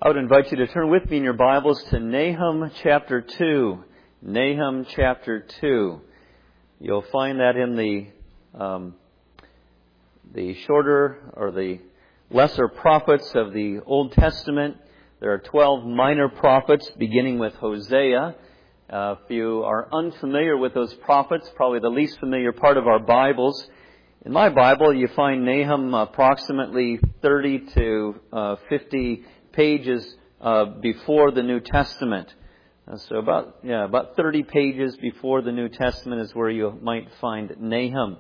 I would invite you to turn with me in your Bibles to Nahum chapter 2. Nahum chapter 2. You'll find that in the shorter or the lesser prophets of the Old Testament. There are 12 minor prophets beginning with Hosea. If you are unfamiliar with those prophets, probably the least familiar part of our Bibles. In my Bible, you find Nahum approximately 30 to 50 pages before the New Testament. So about 30 pages before the New Testament is where you might find Nahum.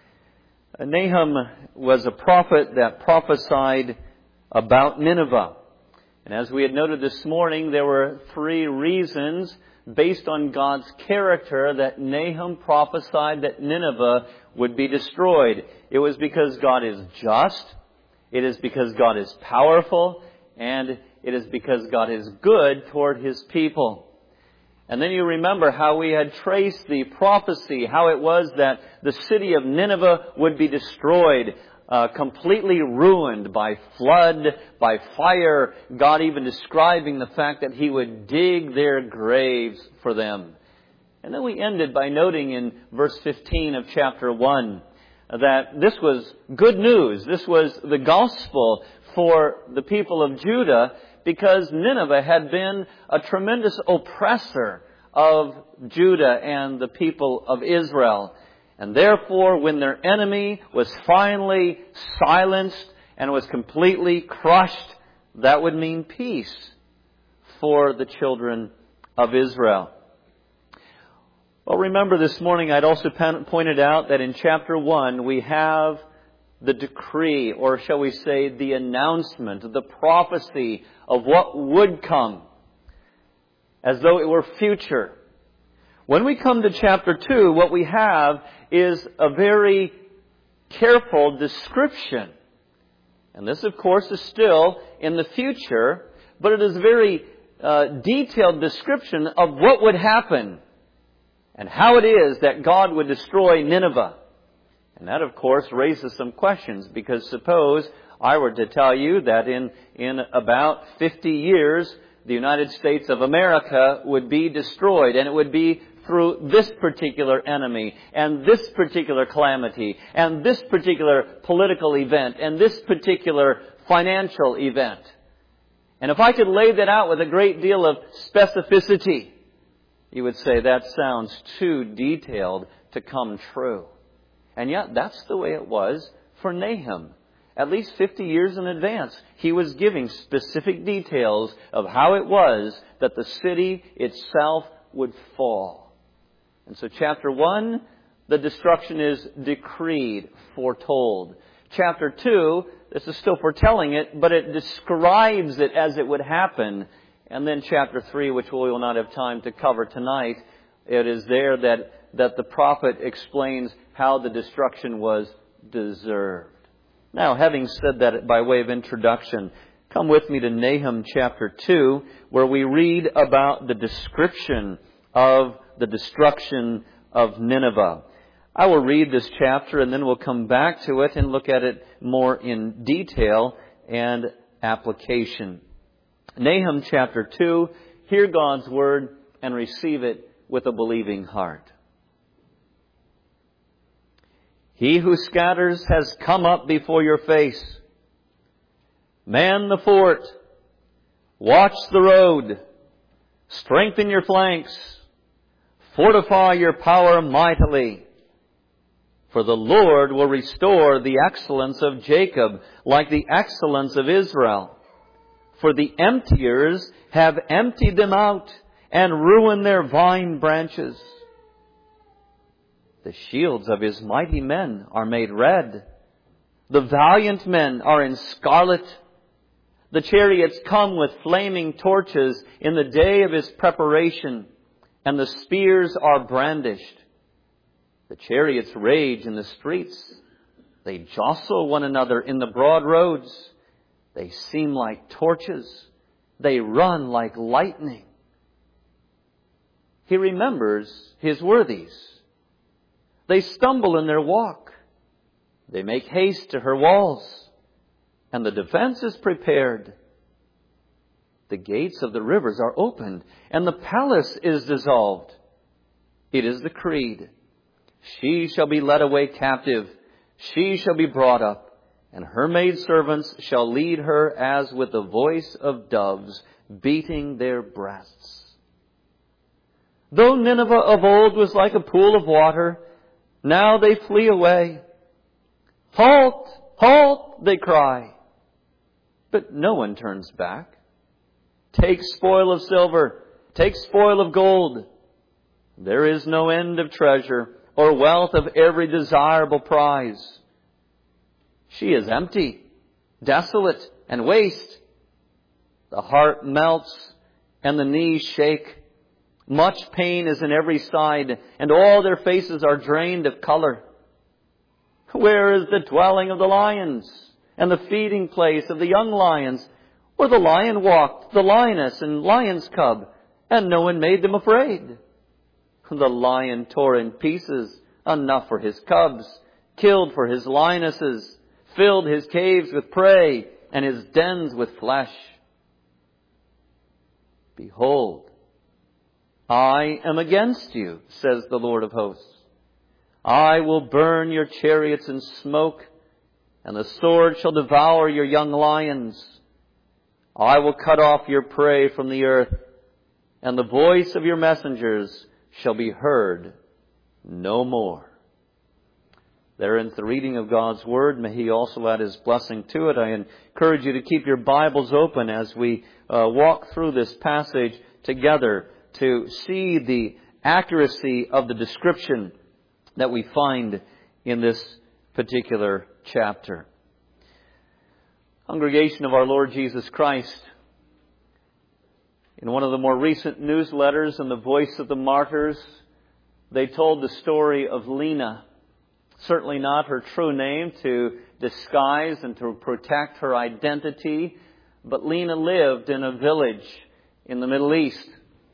Nahum was a prophet that prophesied about Nineveh. And as we had noted this morning, there were 3 reasons based on God's character that Nahum prophesied that Nineveh would be destroyed. It was because God is just, it is because God is powerful, and it is because God is good toward His people. And then you remember how we had traced the prophecy, how it was that the city of Nineveh would be destroyed, completely ruined by flood, by fire, God even describing the fact that He would dig their graves for them. And then we ended by noting in verse 15 of chapter 1 that this was good news. This was the gospel for the people of Judah, because Nineveh had been a tremendous oppressor of Judah and the people of Israel. And therefore, when their enemy was finally silenced and was completely crushed, that would mean peace for the children of Israel. Well, remember this morning I'd also pointed out that in chapter 1 we have the decree, or shall we say the announcement, the prophecy of what would come, as though it were future. When we come to chapter 2, what we have is a very careful description. And this, of course, is still in the future, but it is a very detailed description of what would happen and how it is that God would destroy Nineveh. And that, of course, raises some questions, because suppose I were to tell you that in about 50 years, the United States of America would be destroyed, and it would be through this particular enemy, and this particular calamity, and this particular political event, and this particular financial event. And if I could lay that out with a great deal of specificity, you would say that sounds too detailed to come true. And yet, that's the way it was for Nahum. At least 50 years in advance, he was giving specific details of how it was that the city itself would fall. And so chapter 1, the destruction is decreed, foretold. Chapter 2, this is still foretelling it, but it describes it as it would happen. And then chapter 3, which we will not have time to cover tonight, it is there that the prophet explains how the destruction was deserved. Now, having said that by way of introduction, come with me to Nahum chapter 2, where we read about the description of the destruction of Nineveh. I will read this chapter and then we'll come back to it and look at it more in detail and application. Nahum chapter 2, hear God's word and receive it with a believing heart. He who scatters has come up before your face. Man the fort. Watch the road. Strengthen your flanks. Fortify your power mightily. For the Lord will restore the excellence of Jacob like the excellence of Israel. For the emptiers have emptied them out and ruined their vine branches. The shields of his mighty men are made red. The valiant men are in scarlet. The chariots come with flaming torches in the day of his preparation, and the spears are brandished. The chariots rage in the streets. They jostle one another in the broad roads. They seem like torches. They run like lightning. He remembers his worthies. They stumble in their walk. They make haste to her walls, and the defense is prepared. The gates of the rivers are opened, and the palace is dissolved. It is the creed. She shall be led away captive. She shall be brought up, and her maidservants shall lead her as with the voice of doves, beating their breasts. Though Nineveh of old was like a pool of water, now they flee away. Halt! Halt! They cry. But no one turns back. Take spoil of silver. Take spoil of gold. There is no end of treasure or wealth of every desirable prize. She is empty, desolate, and waste. The heart melts and the knees shake. Much pain is in every side, and all their faces are drained of color. Where is the dwelling of the lions and the feeding place of the young lions, where the lion walked, the lioness and lion's cub, and no one made them afraid? The lion tore in pieces enough for his cubs, killed for his lionesses, filled his caves with prey and his dens with flesh. Behold, I am against you, says the Lord of hosts. I will burn your chariots in smoke, and the sword shall devour your young lions. I will cut off your prey from the earth, and the voice of your messengers shall be heard no more. There ends the reading of God's Word. May He also add His blessing to it. I encourage you to keep your Bibles open as we walk through this passage together to see the accuracy of the description that we find in this particular chapter. Congregation of our Lord Jesus Christ, in one of the more recent newsletters in the Voice of the Martyrs, they told the story of Lena. Certainly not her true name to disguise and to protect her identity, but Lena lived in a village in the Middle East.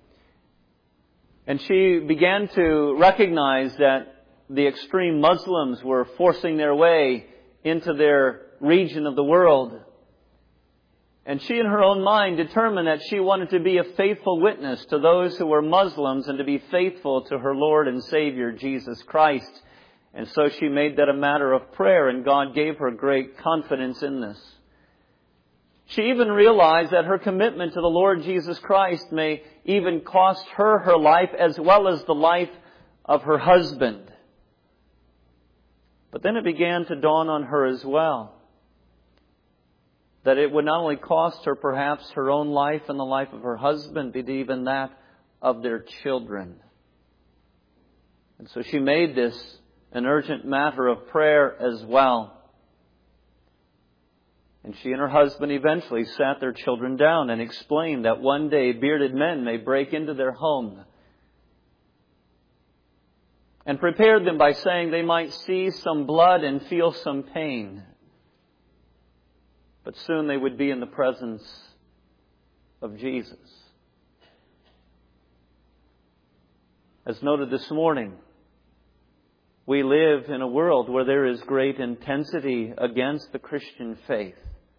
And she began to recognize that the extreme Muslims were forcing their way into their region of the world. And she in her own mind determined that she wanted to be a faithful witness to those who were Muslims and to be faithful to her Lord and Savior, Jesus Christ. And so she made that a matter of prayer, and God gave her great confidence in this. She even realized that her commitment to the Lord Jesus Christ may even cost her her life as well as the life of her husband. But then it began to dawn on her as well that it would not only cost her perhaps her own life and the life of her husband, but even that of their children. And so she made this an urgent matter of prayer as well. And she and her husband eventually sat their children down and explained that one day bearded men may break into their home, and prepared them by saying they might see some blood and feel some pain, but soon they would be in the presence of Jesus. As noted this morning, we live in a world where there is great intensity against the Christian faith.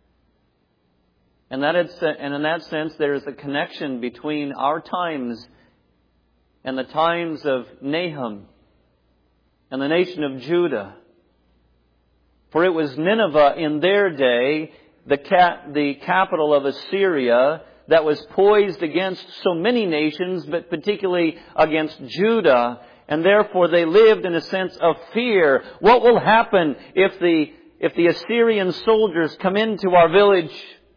And in that sense, there is a connection between our times and the times of Nahum and the nation of Judah. For it was Nineveh in their day, the capital of Assyria, that was poised against so many nations, but particularly against Judah. And therefore they lived in a sense of fear. What will happen if the Assyrian soldiers come into our village?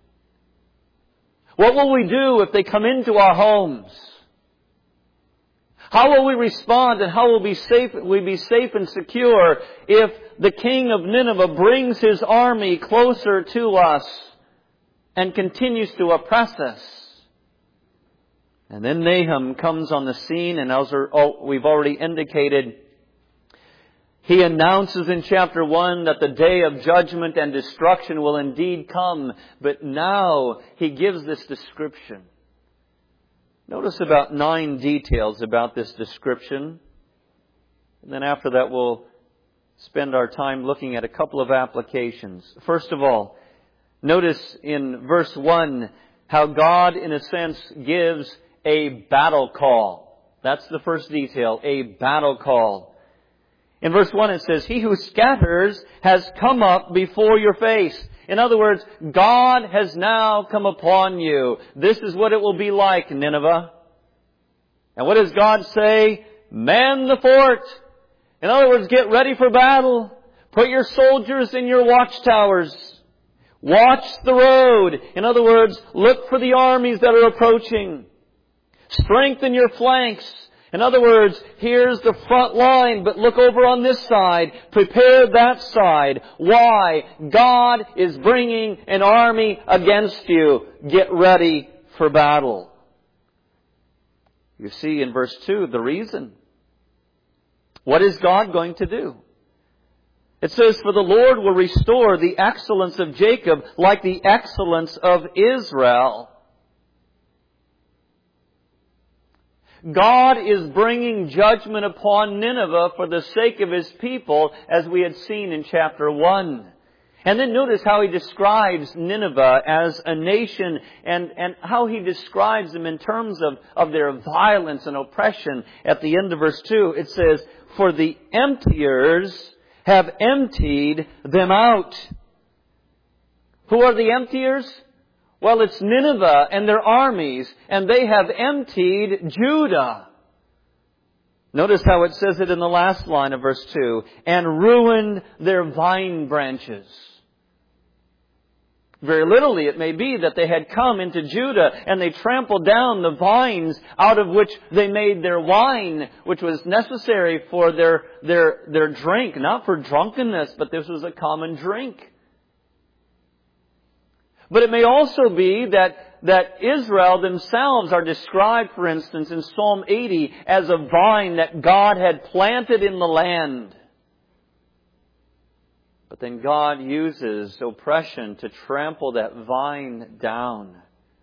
What will we do if they come into our homes? How will we respond, and how will we be safe and secure if the king of Nineveh brings his army closer to us and continues to oppress us? And then Nahum comes on the scene, and as we've already indicated, he announces in chapter 1 that the day of judgment and destruction will indeed come. But now he gives this description. Notice about 9 details about this description. And then after that we'll spend our time looking at a couple of applications. First of all, notice in verse 1 how God, in a sense, gives a battle call. That's the first detail, a battle call. In verse 1 it says, He who scatters has come up before your face. In other words, God has now come upon you. This is what it will be like, Nineveh. And what does God say? Man the fort. In other words, get ready for battle. Put your soldiers in your watchtowers. Watch the road. In other words, look for the armies that are approaching. Strengthen your flanks. In other words, here's the front line, but look over on this side. Prepare that side. Why? God is bringing an army against you. Get ready for battle. You see in verse 2 the reason. What is God going to do? It says, For the Lord will restore the excellence of Jacob like the excellence of Israel. God is bringing judgment upon Nineveh for the sake of His people, as we had seen in chapter 1. And then notice how He describes Nineveh as a nation and how He describes them in terms of their violence and oppression. At the end of verse 2, it says, For the emptiers have emptied them out. Who are the emptiers? Well, it's Nineveh and their armies, and they have emptied Judah. Notice how it says it in the last line of verse 2, and ruined their vine branches. Very literally, it may be that they had come into Judah and they trampled down the vines out of which they made their wine, which was necessary for their drink, not for drunkenness, but this was a common drink. But it may also be that Israel themselves are described, for instance, in Psalm 80 as a vine that God had planted in the land. But then God uses oppression to trample that vine down.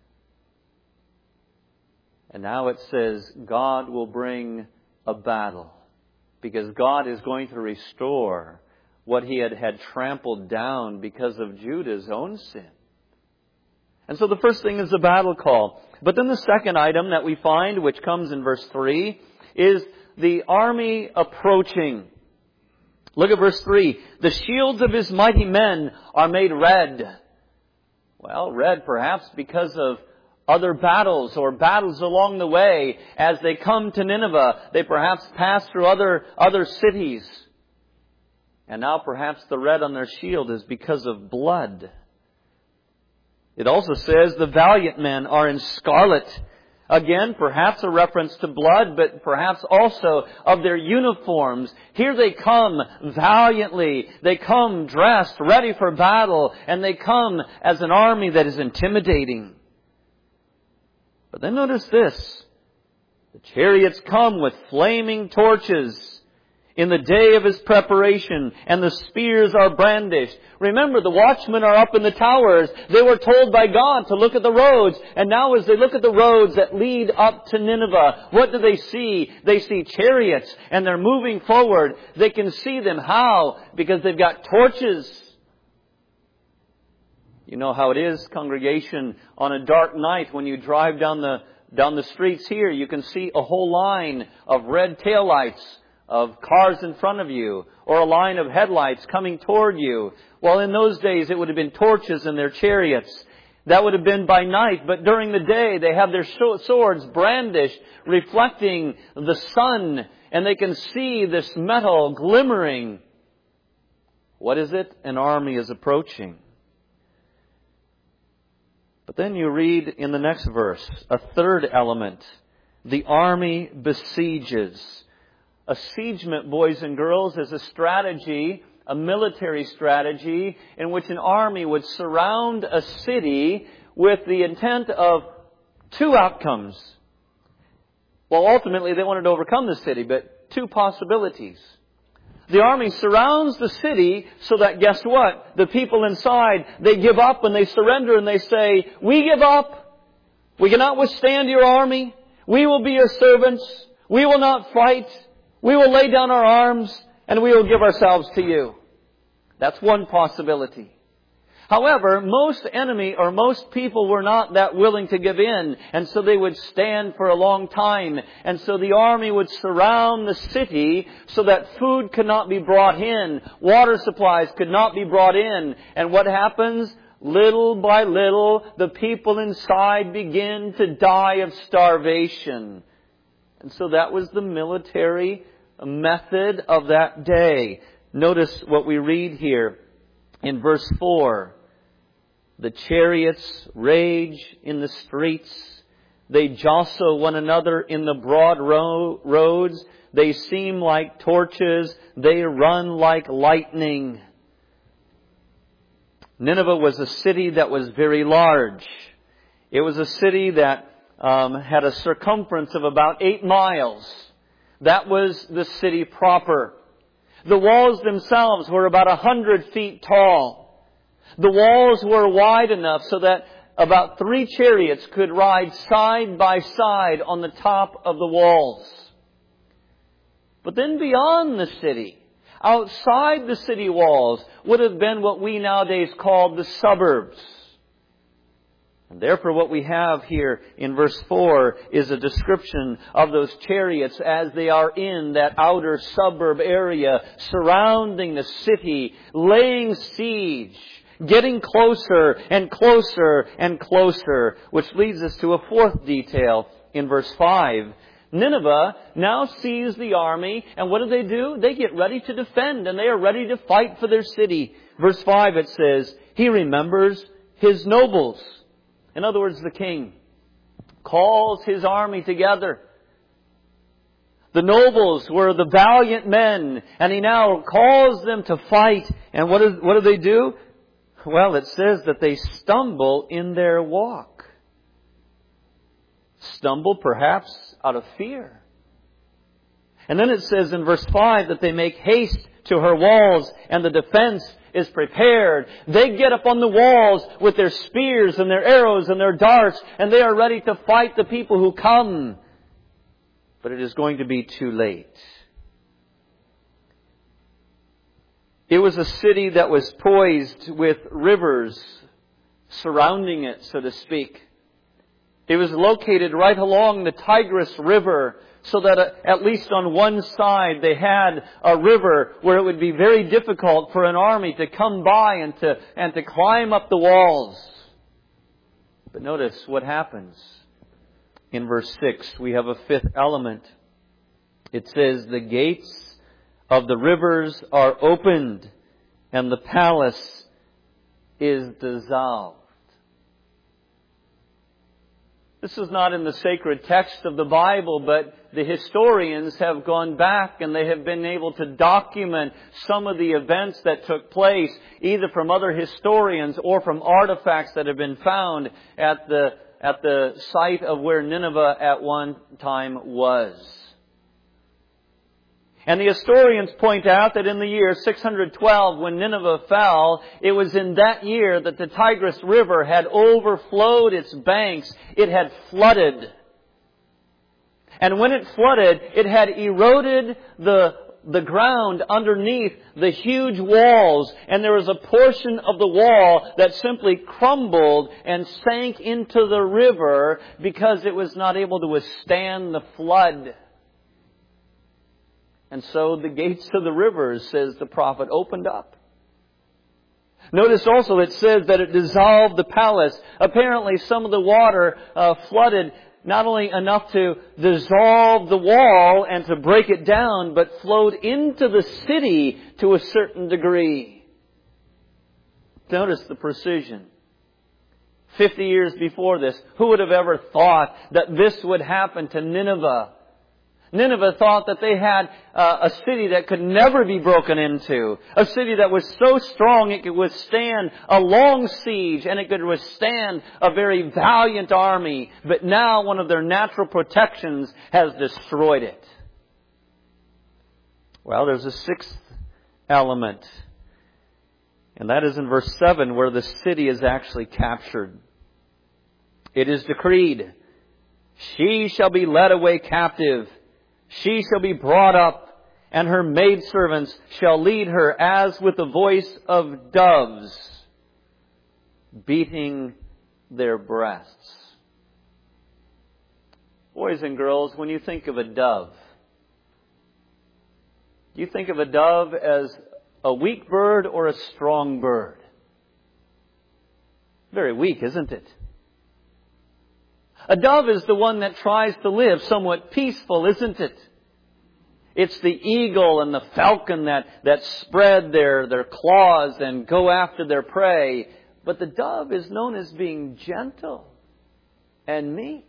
And now it says God will bring a battle, because God is going to restore what He had trampled down because of Judah's own sin. And so the first thing is the battle call. But then the second item that we find, which comes in verse 3, is the army approaching. Look at verse 3. The shields of His mighty men are made red. Well, red perhaps because of other battles or battles along the way. As they come to Nineveh, they perhaps pass through other cities. And now perhaps the red on their shield is because of blood. It also says the valiant men are in scarlet. Again, perhaps a reference to blood, but perhaps also of their uniforms. Here they come valiantly. They come dressed, ready for battle, and they come as an army that is intimidating. But then notice this. The chariots come with flaming torches in the day of His preparation, and the spears are brandished. Remember, the watchmen are up in the towers. They were told by God to look at the roads. And now as they look at the roads that lead up to Nineveh, what do they see? They see chariots, and they're moving forward. They can see them. How? Because they've got torches. You know how it is, congregation, on a dark night when you drive down the streets here, you can see a whole line of red taillights of cars in front of you, or a line of headlights coming toward you. Well, in those days, it would have been torches in their chariots. That would have been by night, but during the day, they have their swords brandished, reflecting the sun, and they can see this metal glimmering. What is it? An army is approaching. But then you read in the next verse, a third element. The army besieges. A siegement, boys and girls, is a strategy, a military strategy, in which an army would surround a city with the intent of two outcomes. Well, ultimately they wanted to overcome the city, but two possibilities. The army surrounds the city so that, guess what? The people inside, they give up and they surrender and they say, we give up. We cannot withstand your army. We will be your servants. We will not fight. We will lay down our arms and we will give ourselves to you. That's one possibility. However, most people were not that willing to give in, and so they would stand for a long time. And so the army would surround the city so that food could not be brought in, water supplies could not be brought in. And what happens? Little by little, the people inside begin to die of starvation. And so that was the military method of that day. Notice what we read here in verse 4. The chariots rage in the streets. They jostle one another in the broad roads. They seem like torches. They run like lightning. Nineveh was a city that was very large. It was a city that had a circumference of about 8 miles. That was the city proper. The walls themselves were about 100 feet tall. The walls were wide enough so that about 3 chariots could ride side by side on the top of the walls. But then beyond the city, outside the city walls, would have been what we nowadays call the suburbs. And therefore what we have here in verse 4 is a description of those chariots as they are in that outer suburb area, surrounding the city, laying siege, getting closer and closer and closer, which leads us to a fourth detail in verse 5. Nineveh now sees the army, and what do? They get ready to defend, and they are ready to fight for their city. Verse 5, it says, he remembers his nobles. In other words, the king calls his army together. The nobles were the valiant men, and he now calls them to fight. And what do they do? Well, it says that they stumble in their walk. Stumble perhaps out of fear. And then it says in verse 5 that they make haste to her walls, and the defense is prepared. They get up on the walls with their spears and their arrows and their darts, and they are ready to fight the people who come. But it is going to be too late. It was a city that was poised with rivers surrounding it, so to speak. It was located right along the Tigris River, so that at least on one side they had a river where it would be very difficult for an army to come by and to climb up the walls. But notice what happens. In verse 6, we have a fifth element. It says, the gates of the rivers are opened, and the palace is dissolved. This is not in the sacred text of the Bible, but the historians have gone back and they have been able to document some of the events that took place, either from other historians or from artifacts that have been found at the site of where Nineveh at one time was. And the historians point out that in the year 612, when Nineveh fell, it was in that year that the Tigris River had overflowed its banks. It had flooded. And when it flooded, it had eroded the ground underneath the huge walls. And there was a portion of the wall that simply crumbled and sank into the river because it was not able to withstand the flood. And so the gates of the rivers, says the prophet, opened up. Notice also it says that it dissolved the palace. Apparently some of the water flooded not only enough to dissolve the wall and to break it down, but flowed into the city to a certain degree. Notice the precision. 50 years before this, who would have ever thought that this would happen to Nineveh? Nineveh thought that they had a city that could never be broken into. A city that was so strong it could withstand a long siege and it could withstand a very valiant army. But now one of their natural protections has destroyed it. Well, there's a sixth element. And that is in verse 7 where the city is actually captured. It is decreed, she shall be led away captive. She shall be brought up, and her maidservants shall lead her as with the voice of doves. beating their breasts. Boys and girls, when you think of a dove, do you think of a dove as a weak bird or a strong bird? Very weak, isn't it? A dove is the one that tries to live somewhat peaceful, isn't it? It's the eagle and the falcon that spread their claws and go after their prey. But the dove is known as being gentle and meek.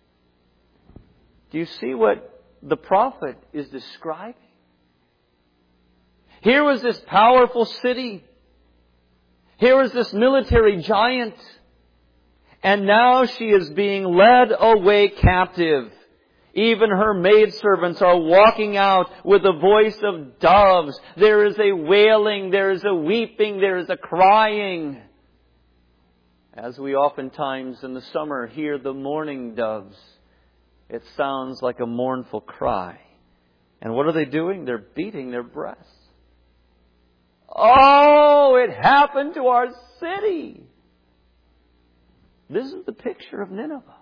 Do you see what the prophet is describing? Here was this powerful city. Here was this military giant. And now she is being led away captive. Even her maidservants are walking out with the voice of doves. There is a wailing, there is a weeping, there is a crying. As we oftentimes in the summer hear the mourning doves, it sounds like a mournful cry. And what are they doing? They're beating their breasts. Oh, it happened to our city. This is the picture of Nineveh.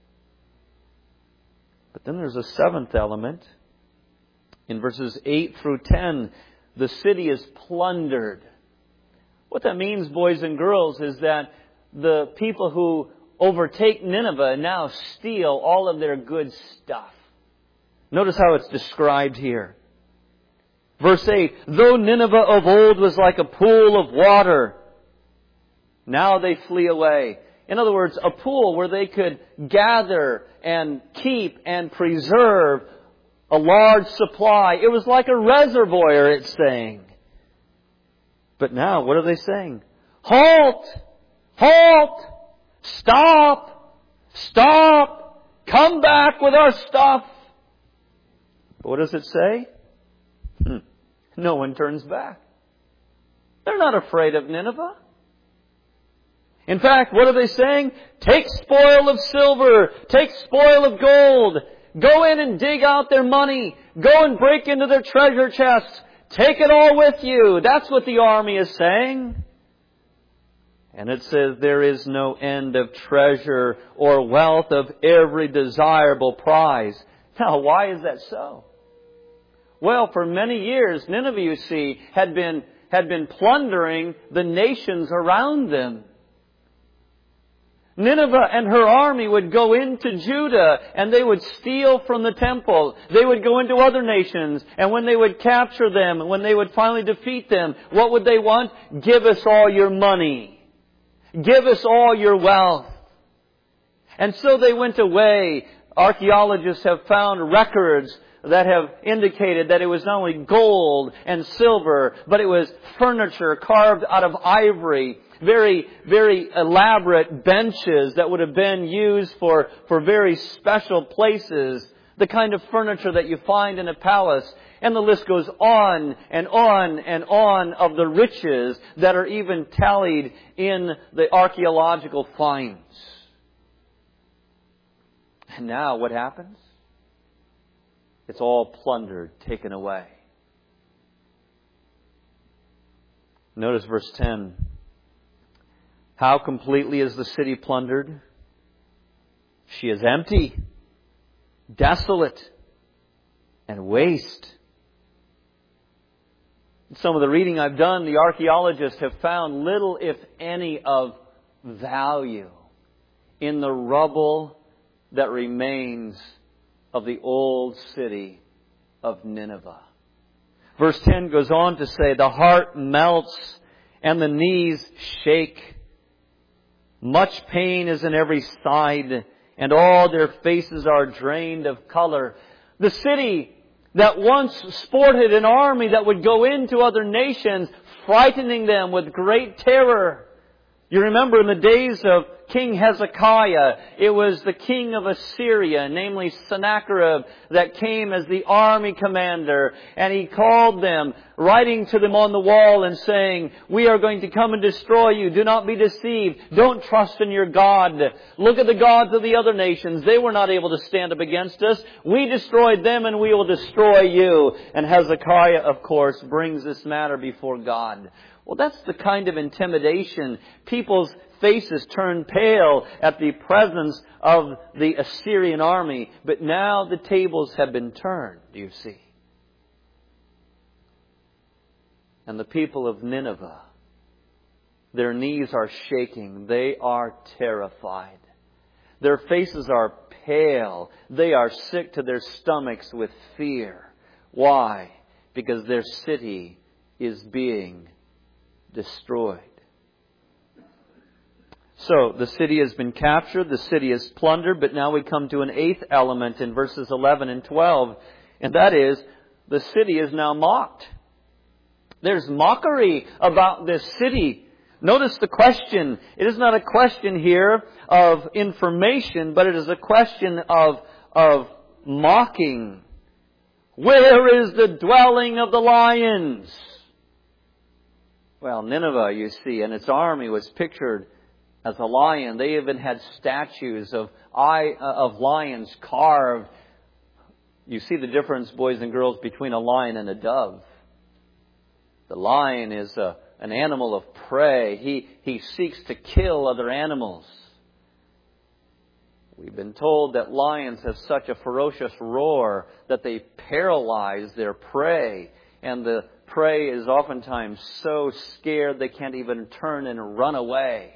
But then there's a seventh element. In verses 8 through 10, the city is plundered. What that means, boys and girls, is that the people who overtake Nineveh now steal all of their good stuff. Notice how it's described here. Verse 8, though Nineveh of old was like a pool of water, now they flee away. In other words, a pool where they could gather and keep and preserve a large supply. It was like a reservoir, it's saying. But now, what are they saying? Halt! Halt! Stop! Stop! Come back with our stuff! But what does it say? No one turns back. They're not afraid of Nineveh. In fact, what are they saying? Take spoil of silver. Take spoil of gold. Go in and dig out their money. Go and break into their treasure chests. Take it all with you. That's what the army is saying. And it says there is no end of treasure or wealth of every desirable prize. Now, why is that so? Well, for many years, Nineveh, you see, had been plundering the nations around them. Nineveh and her army would go into Judah and they would steal from the temple. They would go into other nations, and when they would capture them, when they would finally defeat them, what would they want? Give us all your money. Give us all your wealth. And so they went away. Archaeologists have found records that have indicated that it was not only gold and silver, but it was furniture carved out of ivory. Very, very elaborate benches that would have been used for very special places. The kind of furniture that you find in a palace. And the list goes on and on and on of the riches that are even tallied in the archaeological finds. And now what happens? It's all plundered, taken away. Notice verse 10. How completely is the city plundered? She is empty, desolate, and waste. In some of the reading I've done, the archaeologists have found little, if any, of value in the rubble that remains of the old city of Nineveh. Verse 10 goes on to say, the heart melts and the knees shake. Much pain is in every side, and all their faces are drained of color. The city that once sported an army that would go into other nations, frightening them with great terror. You remember in the days of King Hezekiah, it was the king of Assyria, namely Sennacherib, that came as the army commander. And he called them, writing to them on the wall and saying, we are going to come and destroy you. Do not be deceived. Don't trust in your God. Look at the gods of the other nations. They were not able to stand up against us. We destroyed them and we will destroy you. And Hezekiah, of course, brings this matter before God. Well, that's the kind of intimidation people's faces turned pale at the presence of the Assyrian army. But now the tables have been turned, do you see? And the people of Nineveh, their knees are shaking. They are terrified. Their faces are pale. They are sick to their stomachs with fear. Why? Because their city is being destroyed. So, the city has been captured, the city is plundered, but now we come to an eighth element in verses 11 and 12, and that is, the city is now mocked. There's mockery about this city. Notice the question. It is not a question here of information, but it is a question of mocking. Where is the dwelling of the lions? Well, Nineveh, you see, and its army was pictured as a lion. They even had statues of lions carved. You see the difference, boys and girls, between a lion and a dove. The lion is an animal of prey. He seeks to kill other animals. We've been told that lions have such a ferocious roar that they paralyze their prey. And the prey is oftentimes so scared they can't even turn and run away.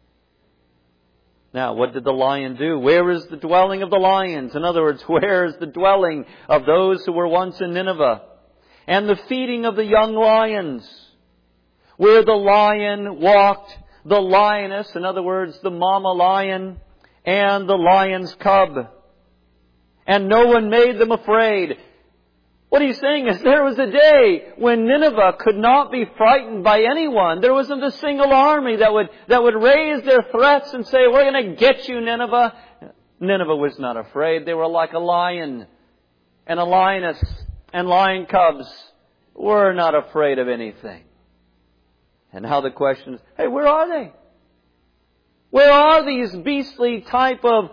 Now, what did the lion do? Where is the dwelling of the lions? In other words, where is the dwelling of those who were once in Nineveh? And the feeding of the young lions. Where the lion walked, the lioness, in other words, the mama lion, and the lion's cub. And no one made them afraid. What he's saying is there was a day when Nineveh could not be frightened by anyone. There wasn't a single army that would raise their threats and say, we're going to get you, Nineveh. Nineveh was not afraid. They were like a lion and a lioness and lion cubs. Were not afraid of anything. And now the question is, hey, where are they? Where are these beastly type of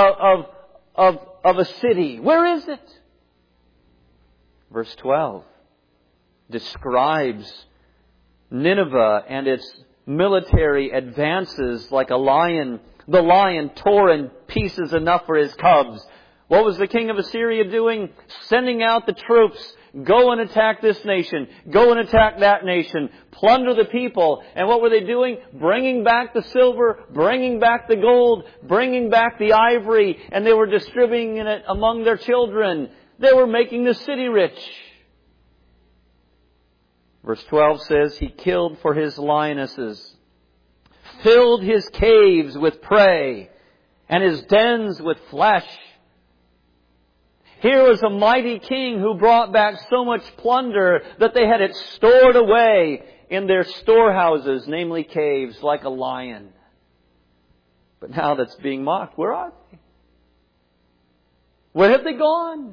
a city? Where is it? Verse 12 describes Nineveh and its military advances like a lion. The lion tore in pieces enough for his cubs. What was the king of Assyria doing? Sending out the troops. Go and attack this nation. Go and attack that nation. Plunder the people. And what were they doing? Bringing back the silver, bringing back the gold, bringing back the ivory, and they were distributing it among their children. They were making the city rich. Verse 12 says, He killed for his lionesses, filled his caves with prey, and his dens with flesh. Here was a mighty king who brought back so much plunder that they had it stored away in their storehouses, namely caves, like a lion. But now that's being mocked. Where are they? Where have they gone?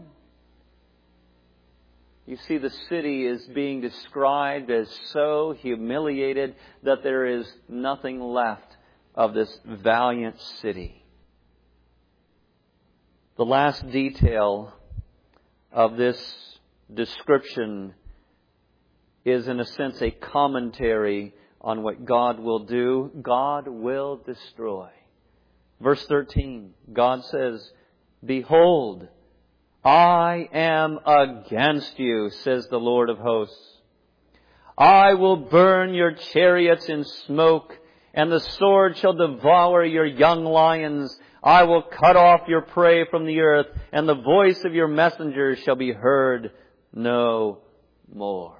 You see, the city is being described as so humiliated that there is nothing left of this valiant city. The last detail of this description is, in a sense, a commentary on what God will do. God will destroy. Verse 13, God says, Behold, I am against you, says the Lord of hosts. I will burn your chariots in smoke, and the sword shall devour your young lions. I will cut off your prey from the earth, and the voice of your messengers shall be heard no more.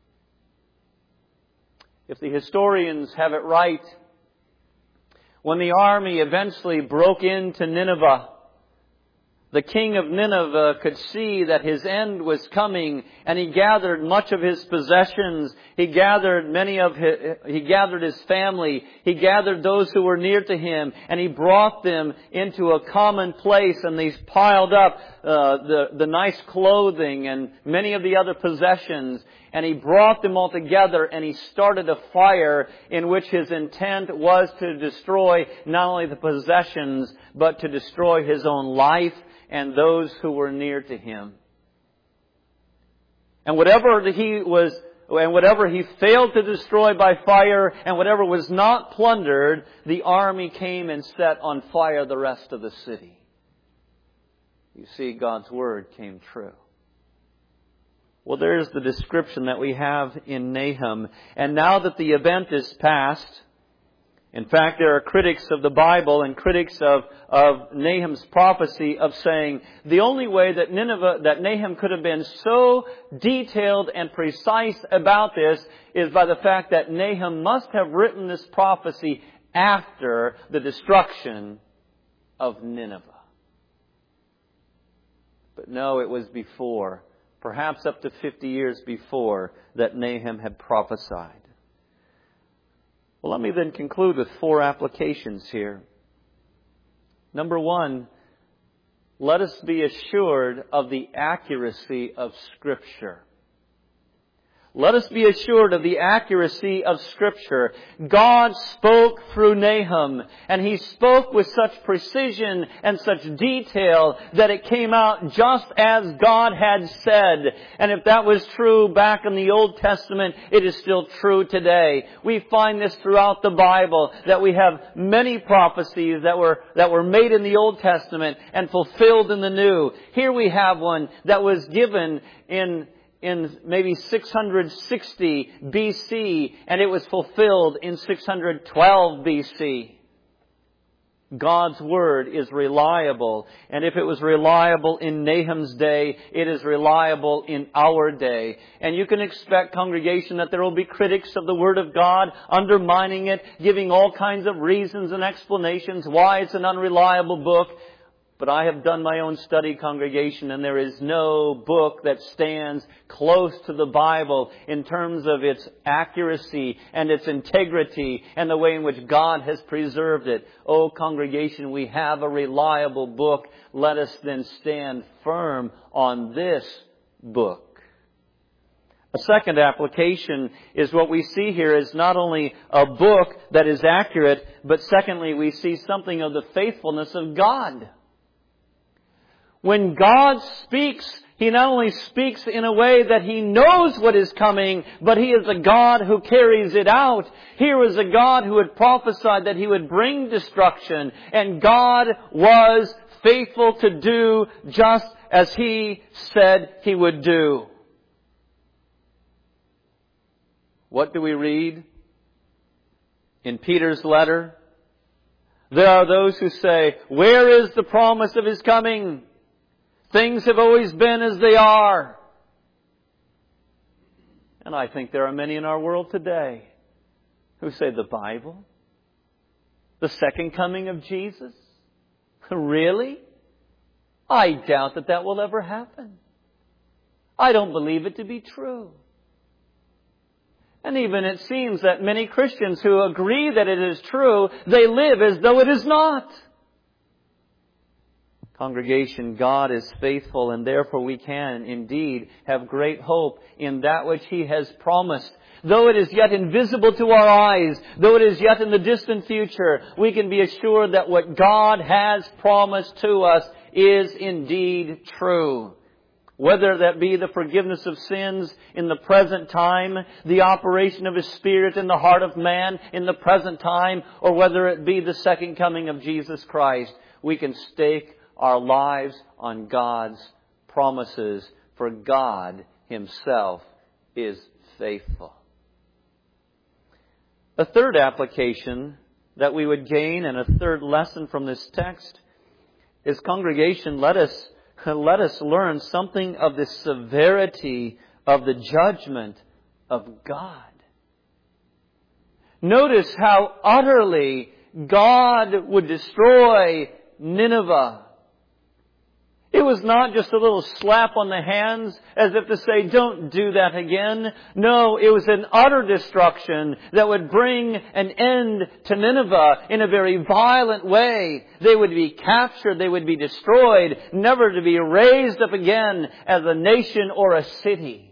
If the historians have it right, when the army eventually broke into Nineveh, the king of Nineveh could see that his end was coming, and he gathered much of his possessions. He gathered his family. He gathered those who were near to him, and he brought them into a common place, and they piled up the nice clothing and many of the other possessions, and he brought them all together, and he started a fire in which his intent was to destroy not only the possessions, but to destroy his own life and those who were near to him. And whatever he was and whatever he failed to destroy by fire, and whatever was not plundered, the army came and set on fire the rest of the city. You see, God's Word came true. Well, there's the description that we have in Nahum. And now that the event is past, in fact, there are critics of the Bible and critics of Nahum's prophecy of saying the only way that Nahum could have been so detailed and precise about this is by the fact that Nahum must have written this prophecy after the destruction of Nineveh. But no, it was before, perhaps up to 50 years before, that Nahum had prophesied. Well, let me then conclude with 4 applications here. Number 1, let us be assured of the accuracy of Scripture. Let us be assured of the accuracy of Scripture. God spoke through Nahum, and He spoke with such precision and such detail that it came out just as God had said. And if that was true back in the Old Testament, it is still true today. We find this throughout the Bible, that we have many prophecies that were made in the Old Testament and fulfilled in the New. Here we have one that was given in maybe 660 BC, and it was fulfilled in 612 BC. God's Word is reliable, and if it was reliable in Nahum's day, it is reliable in our day. And you can expect, congregation, that there will be critics of the Word of God, undermining it, giving all kinds of reasons and explanations why it's an unreliable book. But I have done my own study, congregation, and there is no book that stands close to the Bible in terms of its accuracy and its integrity and the way in which God has preserved it. Oh, congregation, we have a reliable book. Let us then stand firm on this book. A second application is what we see here is not only a book that is accurate, but secondly, we see something of the faithfulness of God. When God speaks, He not only speaks in a way that He knows what is coming, but He is a God who carries it out. Here is a God who had prophesied that He would bring destruction, and God was faithful to do just as He said He would do. What do we read in Peter's letter? There are those who say, "Where is the promise of His coming? Things have always been as they are." And I think there are many in our world today who say, the Bible? The second coming of Jesus? Really? I doubt that will ever happen. I don't believe it to be true. And even it seems that many Christians who agree that it is true, they live as though it is not. Congregation, God is faithful, and therefore we can indeed have great hope in that which He has promised. Though it is yet invisible to our eyes, though it is yet in the distant future, we can be assured that what God has promised to us is indeed true. Whether that be the forgiveness of sins in the present time, the operation of His Spirit in the heart of man in the present time, or whether it be the second coming of Jesus Christ, we can stake our lives on God's promises, for God Himself is faithful. A third application that we would gain, and a third lesson from this text, is, congregation, let us learn something of the severity of the judgment of God. Notice how utterly God would destroy Nineveh. It was not just a little slap on the hands as if to say, don't do that again. No, it was an utter destruction that would bring an end to Nineveh in a very violent way. They would be captured, they would be destroyed, never to be raised up again as a nation or a city.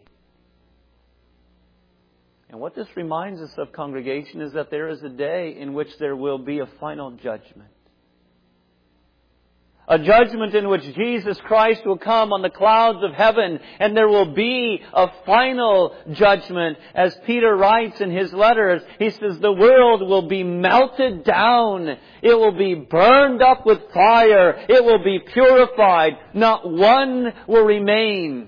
And what this reminds us of, congregation, is that there is a day in which there will be a final judgment. A judgment in which Jesus Christ will come on the clouds of heaven, and there will be a final judgment. As Peter writes in his letters, he says the world will be melted down. It will be burned up with fire. It will be purified. Not one will remain.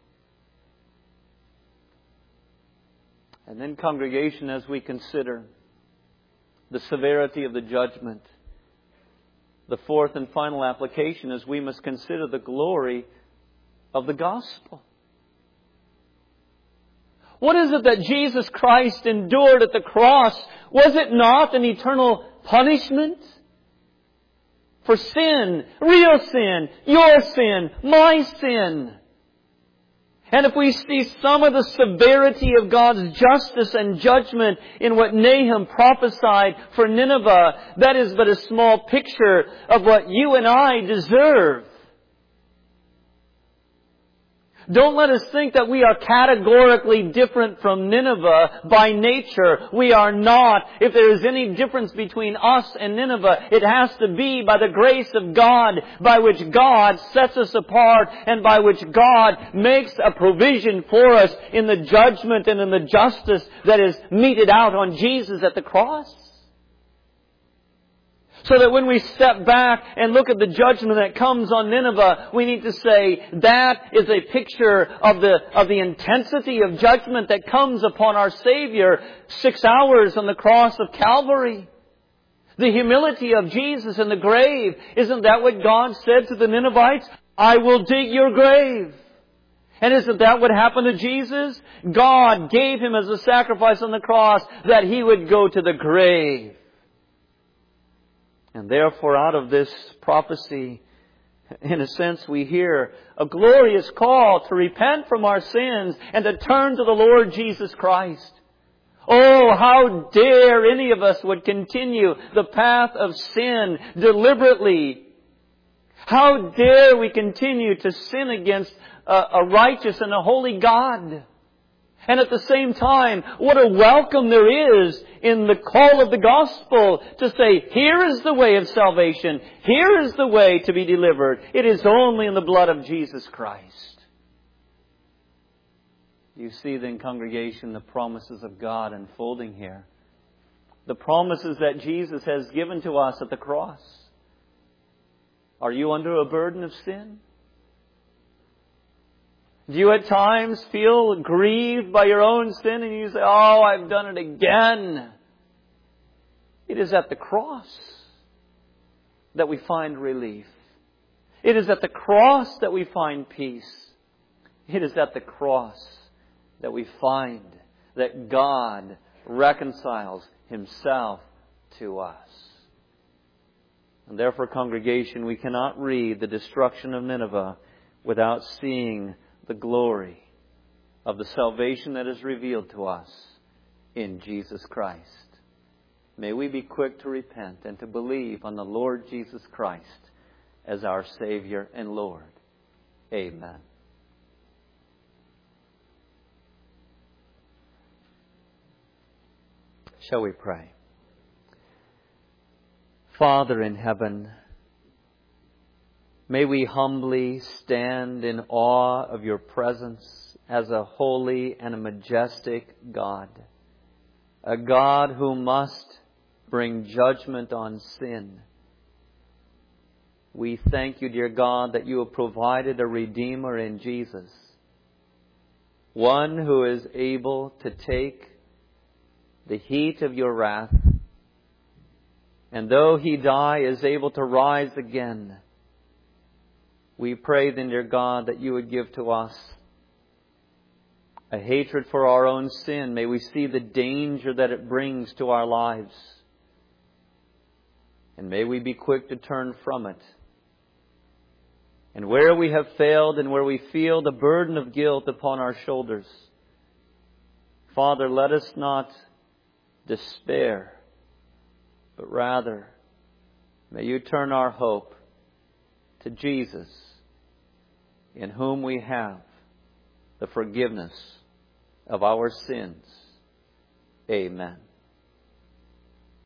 And then, congregation, as we consider the severity of the judgment, the fourth and final application is we must consider the glory of the gospel. What is it that Jesus Christ endured at the cross? Was it not an eternal punishment for sin, real sin, your sin, my sin? And if we see some of the severity of God's justice and judgment in what Nahum prophesied for Nineveh, that is but a small picture of what you and I deserve. Don't let us think that we are categorically different from Nineveh by nature. We are not. If there is any difference between us and Nineveh, it has to be by the grace of God, by which God sets us apart and by which God makes a provision for us in the judgment and in the justice that is meted out on Jesus at the cross. So that when we step back and look at the judgment that comes on Nineveh, we need to say that is a picture of the intensity of judgment that comes upon our Savior 6 hours on the cross of Calvary. The humility of Jesus in the grave. Isn't that what God said to the Ninevites? I will dig your grave. And isn't that what happened to Jesus? God gave Him as a sacrifice on the cross that He would go to the grave. And therefore, out of this prophecy, in a sense, we hear a glorious call to repent from our sins and to turn to the Lord Jesus Christ. Oh, how dare any of us would continue the path of sin deliberately. How dare we continue to sin against a righteous and a holy God. And at the same time, what a welcome there is in the call of the gospel to say, here is the way of salvation. Here is the way to be delivered. It is only in the blood of Jesus Christ. You see then, congregation, the promises of God unfolding here. The promises that Jesus has given to us at the cross. Are you under a burden of sin? Do you at times feel grieved by your own sin and you say, oh, I've done it again? It is at the cross that we find relief. It is at the cross that we find peace. It is at the cross that we find that God reconciles Himself to us. And therefore, congregation, we cannot read the destruction of Nineveh without seeing the glory of the salvation that is revealed to us in Jesus Christ. May we be quick to repent and to believe on the Lord Jesus Christ as our Savior and Lord. Amen. Shall we pray? Father in heaven, may we humbly stand in awe of Your presence as a holy and a majestic God. A God who must bring judgment on sin. We thank You, dear God, that You have provided a Redeemer in Jesus. One who is able to take the heat of Your wrath, and though He die, is able to rise again. We pray then, dear God, that You would give to us a hatred for our own sin. May we see the danger that it brings to our lives. And may we be quick to turn from it. And where we have failed and where we feel the burden of guilt upon our shoulders, Father, let us not despair, but rather may You turn our hope to Jesus, in whom we have the forgiveness of our sins. Amen.